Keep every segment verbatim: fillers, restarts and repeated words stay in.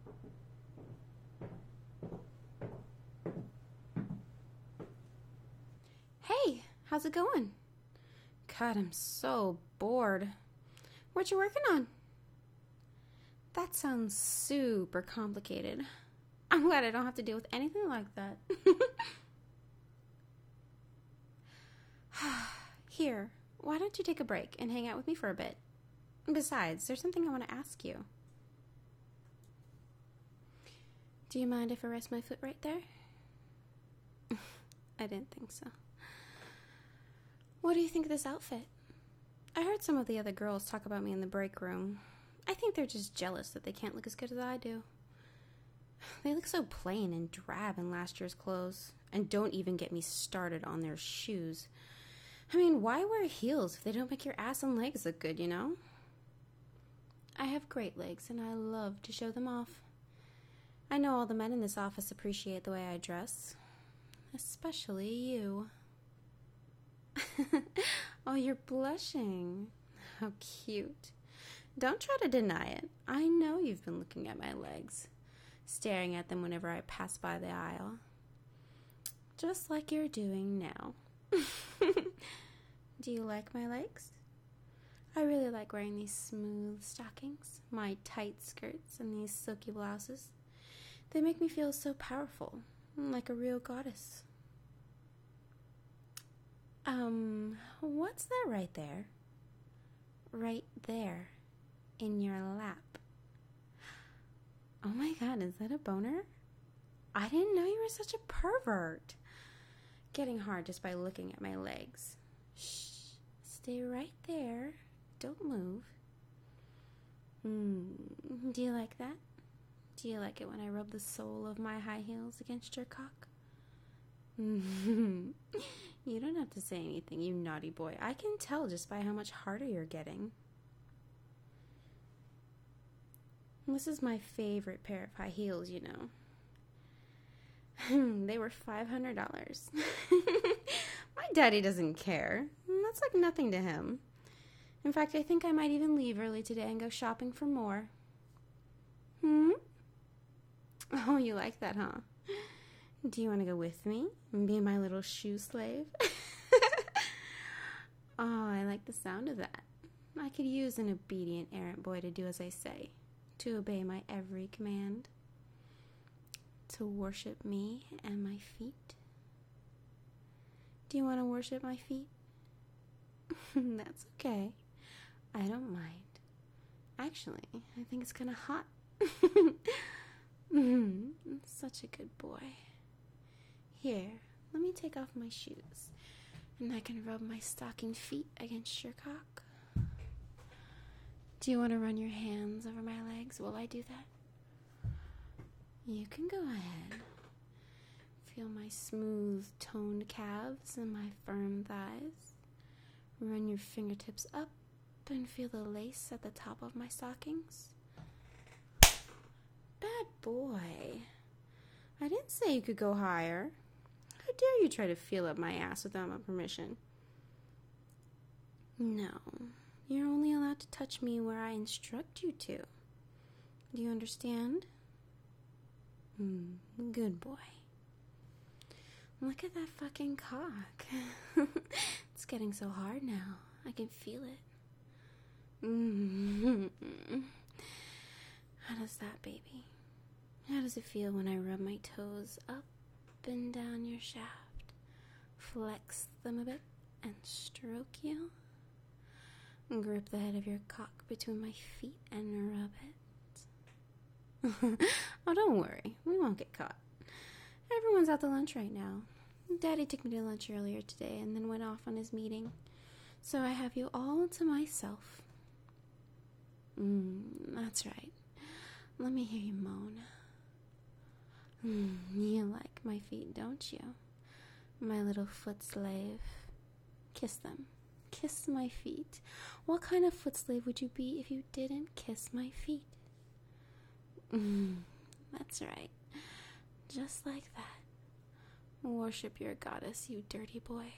Hey, how's it going? God, I'm so bored. What you working on? That sounds super complicated. I'm glad I don't have to deal with anything like that. Here, why don't you take a break and hang out with me for a bit? Besides, there's something I want to ask you. Do you mind if I rest my foot right there? I didn't think so. What do you think of this outfit? I heard some of the other girls talk about me in the break room. I think they're just jealous that they can't look as good as I do. They look so plain and drab in last year's clothes. And don't even get me started on their shoes. I mean, why wear heels if they don't make your ass and legs look good, you know? I have great legs, and I love to show them off. I know all the men in this office appreciate the way I dress. Especially you. Oh, you're blushing. How cute. Don't try to deny it. I know you've been looking at my legs, staring at them whenever I pass by the aisle. Just like you're doing now. Do you like my legs? I really like wearing these smooth stockings, my tight skirts, and these silky blouses. They make me feel so powerful, like a real goddess. Um, what's that right there? Right there, in your lap. Oh my God, is that a boner? I didn't know you were such a pervert. Getting hard just by looking at my legs. Shh, stay right there. Don't move. Hmm, do you like that? Do you like it when I rub the sole of my high heels against your cock? You don't have to say anything, you naughty boy. I can tell just by how much harder you're getting. This is my favorite pair of high heels, you know. They were five hundred dollars. My daddy doesn't care. That's like nothing to him. In fact, I think I might even leave early today and go shopping for more. Hmm? Oh, you like that, huh? Do you want to go with me and be my little shoe slave? Oh, I like the sound of that. I could use an obedient errant boy to do as I say, to obey my every command, to worship me and my feet. Do you want to worship my feet? That's okay. I don't mind. Actually, I think it's kind of hot. Mm, such a good boy. Here, let me take off my shoes, and I can rub my stocking feet against your cock. Do you want to run your hands over my legs while I do that? You can go ahead. Feel my smooth, toned calves and my firm thighs. Run your fingertips up and feel the lace at the top of my stockings. Bad boy. I didn't say you could go higher. How dare you try to feel up my ass without my permission? No, you're only allowed to touch me where I instruct you to. Do you understand? Hmm, good boy. Look at that fucking cock. It's getting so hard now. I can feel it. Mm-hmm. How does that, baby? How does it feel when I rub my toes up and down your shaft, flex them a bit, and stroke you? Grip the head of your cock between my feet and rub it. Oh, don't worry. We won't get caught. Everyone's out to lunch right now. Daddy took me to lunch earlier today and then went off on his meeting. So I have you all to myself. Mm, that's right. Let me hear you moan. Mm, you like my feet, don't you? My little foot slave. Kiss them. Kiss my feet. What kind of foot slave would you be if you didn't kiss my feet? Mm, that's right. Just like that. Worship your goddess, you dirty boy.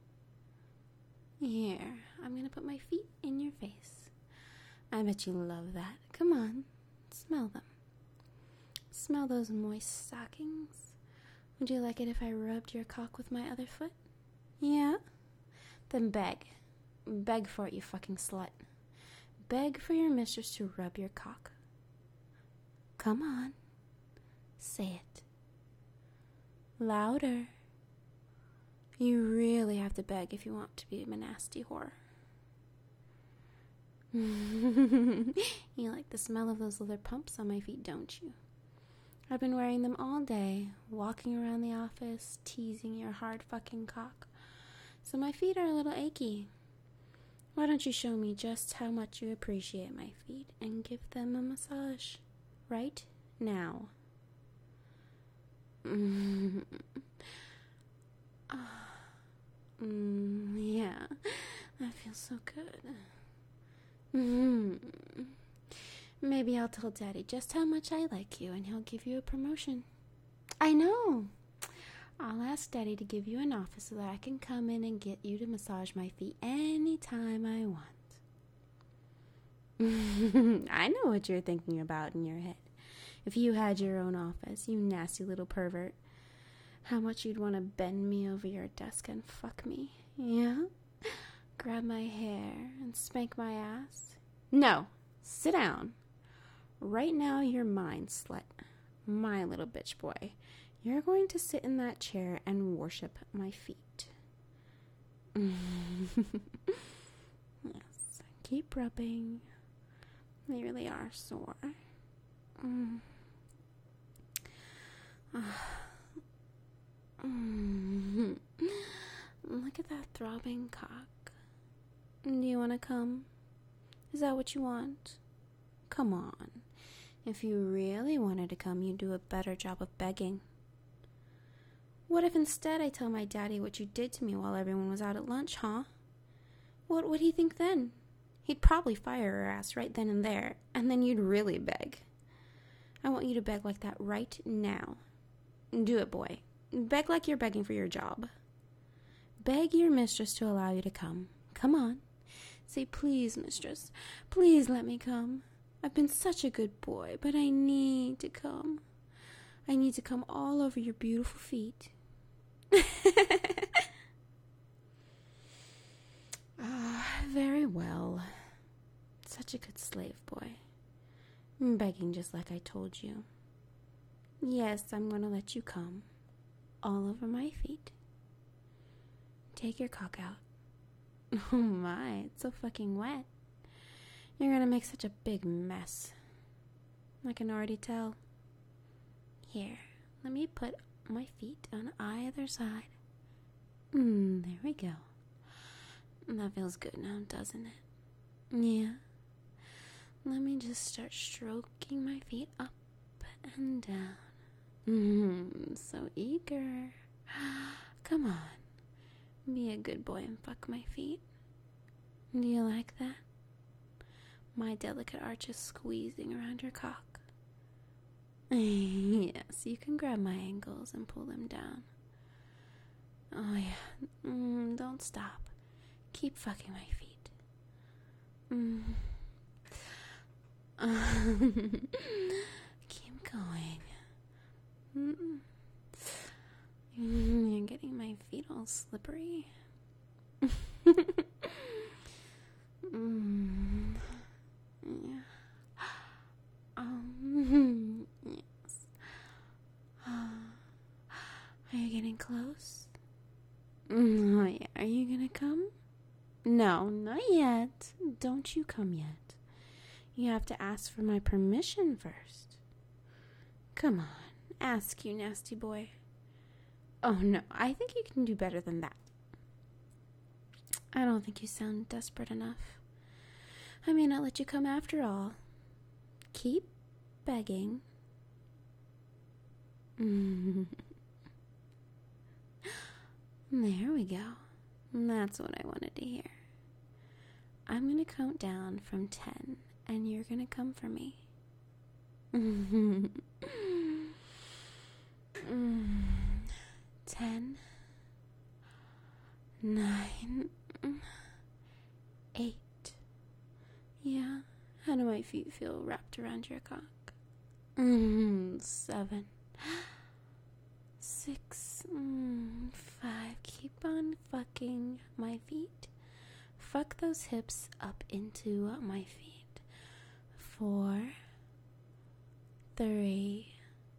Here, I'm gonna put my feet in your face. I bet you love that. Come on, smell them. Smell those moist stockings? Would you like it if I rubbed your cock with my other foot? Yeah? Then beg. Beg for it, you fucking slut. Beg for your mistress to rub your cock. Come on. Say it. Louder. You really have to beg if you want to be a nasty whore. You like the smell of those leather pumps on my feet, don't you? I've been wearing them all day, walking around the office, teasing your hard fucking cock. So my feet are a little achy. Why don't you show me just how much you appreciate my feet and give them a massage right now? Mm. Oh. Mm, yeah, that feels so good. Mm. Maybe I'll tell Daddy just how much I like you and he'll give you a promotion. I know. I'll ask Daddy to give you an office so that I can come in and get you to massage my feet anytime I want. I know what you're thinking about in your head. If you had your own office, you nasty little pervert, how much you'd want to bend me over your desk and fuck me. Yeah? Grab my hair and spank my ass? No. Sit down. Right now, you're mine, slut. My little bitch boy. You're going to sit in that chair and worship my feet. Yes. Keep rubbing. They really are sore. Mm. Mm. Look at that throbbing cock. Do you want to come? Is that what you want? Come on. If you really wanted to come, you'd do a better job of begging. What if instead I tell my daddy what you did to me while everyone was out at lunch, huh? What would he think then? He'd probably fire her ass right then and there, and then you'd really beg. I want you to beg like that right now. Do it, boy. Beg like you're begging for your job. Beg your mistress to allow you to come. Come on. Say, please, mistress, please let me come. I've been such a good boy, but I need to come. I need to come all over your beautiful feet. Ah, very well. Such a good slave boy. Begging just like I told you. Yes, I'm going to let you come. All over my feet. Take your cock out. Oh my, it's so fucking wet. You're going to make such a big mess. I can already tell. Here, let me put my feet on either side. Mm, there we go. That feels good now, doesn't it? Yeah. Let me just start stroking my feet up and down. Mm, so eager. Come on. Be a good boy and fuck my feet. Do you like that? My delicate arches squeezing around your cock. Yes, you can grab my ankles and pull them down. Oh yeah. Mm, don't stop. Keep fucking my feet. Mm. Keep going. Mm. You're getting my feet all slippery. mm. Yeah. Um. Yes. Uh, are you getting close? Oh yeah. Are you gonna come? No, not yet. Don't you come yet. You have to ask for my permission first. Come on, ask, you nasty boy. Oh no, I think you can do better than that. I don't think you sound desperate enough. I may not let you come after all. Keep begging. There we go. That's what I wanted to hear. I'm going to count down from ten, and you're going to come for me. Ten, nine, eight. Yeah, how do my feet feel wrapped around your cock? Mm, seven. Six. Mm, five. Keep on fucking my feet. Fuck those hips up into my feet. Four. Three.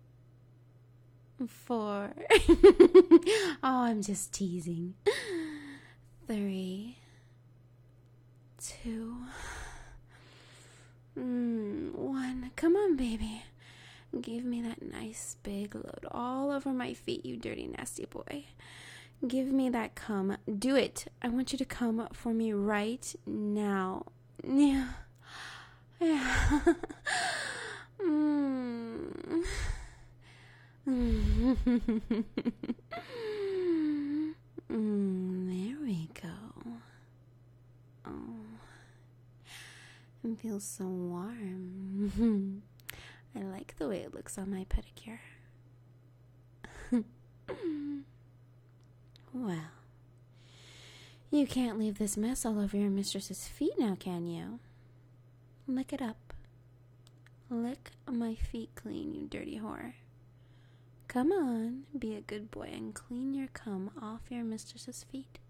Four. Oh, I'm just teasing. Three. Two. Mm, one. Come on, baby. Give me that nice big load all over my feet, you dirty, nasty boy. Give me that cum. Do it. I want you to come for me right now. Yeah. Yeah. mm. mm, there we go. Oh. It feels so warm. I like the way it looks on my pedicure. Well, you can't leave this mess all over your mistress's feet now, can you? Lick it up. Lick my feet clean, you dirty whore. Come on, be a good boy and clean your cum off your mistress's feet.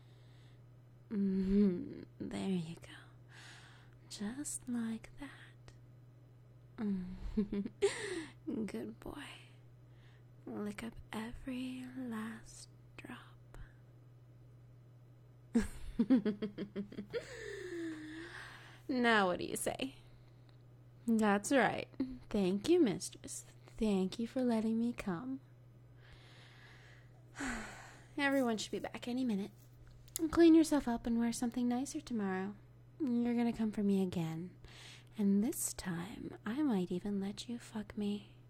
Mm-hmm. There you go. Just like that. Mm. Good boy. Lick up every last drop. Now what do you say? That's right. Thank you, mistress. Thank you for letting me come. Everyone should be back any minute. Clean yourself up and wear something nicer tomorrow. You're gonna come for me again. And this time, I might even let you fuck me